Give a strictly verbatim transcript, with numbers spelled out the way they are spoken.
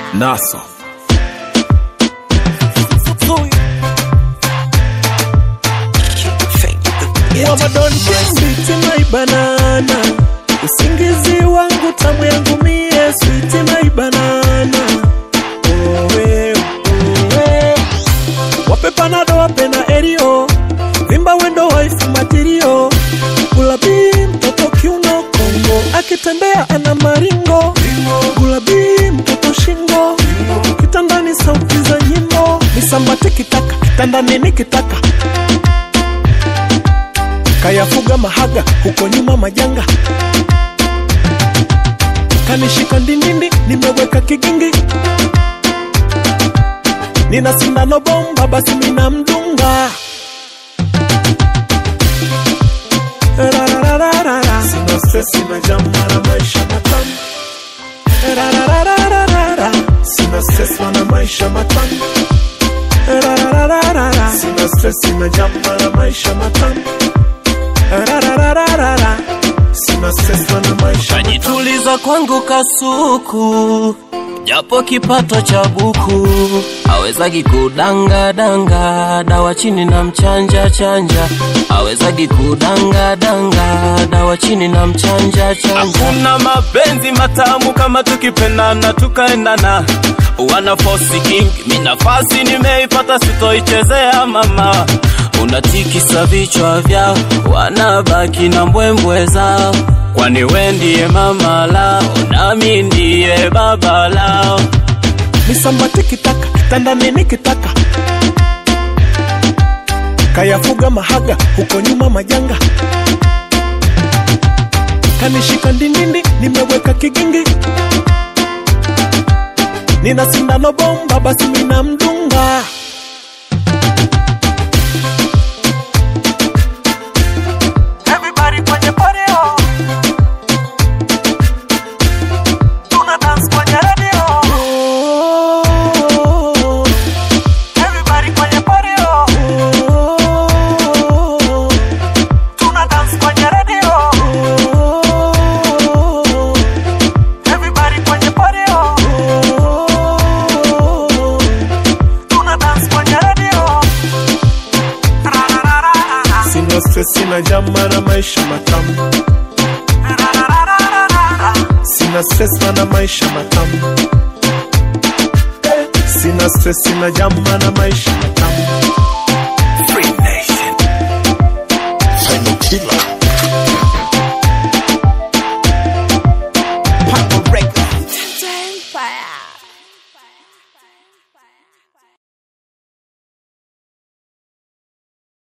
Naso Ramadan sweet my banana, usingizi wangu tamu yangu mie sweet my banana. Owe owe wape panado wape na erio, vimba wendo wife material. Gulabi mtoto kiuno Kongo, akitembea ana maringo. Gulabi mtoto shingo, kitandani sauti za nyimbo. Nisambate kitaka, kitandani nikitaka. Kayafuga mahaga, huko nyuma majanga. Kanishika ndindindi, nimeweka kigingi. Nina sindano bomba, basi mina mdunga. Rararararara, sina stress, sina jama na maisha matamu. Rararararara, sina stress, wana maisha matamu. Rararararara, sina stress, sina jama na maisha matamu. Rararararara, sina stress na maisha. Kajituliza kwangu kasuku, japo kipato cha buku. Hawezagi kudanga danga, dawa chini na mchanja chanja. Hawezagi kudanga danga, dawa chini na mchanja chanja. Hakuna mapenzi matamu kama tukipendana tukaendana. Wana force king, mimi nafasi nimeipata sitoichezea mama. Unatikisa vichwa vyao, wanabaki na mbwembwe zao. Kwani wewe ndiye mama lao, nami ndiye baba lao. Nisambate kitaka, kitandani nikitaka. Kayafuga mahaga, huko nyuma majanga. Kanishika ndindindi, nimeweka kigingi. Nina sindano bomba, basi mina mdunga. Sina jama na maisha matamu. Sina stress na maisha matamu. Sina stress, sina jama na maisha matamu. Free Nation Final Killer.